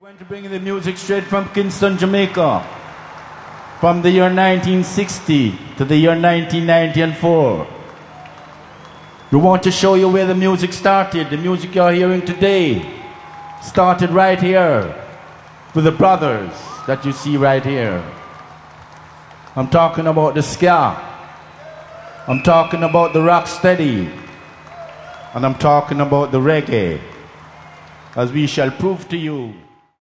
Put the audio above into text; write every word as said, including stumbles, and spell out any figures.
going to bring you the music straight from Kingston, Jamaica. From the year nineteen sixty to the year nineteen ninety-four. We want to show you where the music started. The music you're hearing today started right here with the brothers that you see right here. I'm talking about the ska. I'm talking about the rock steady. And I'm talking about the reggae. As we shall prove to you.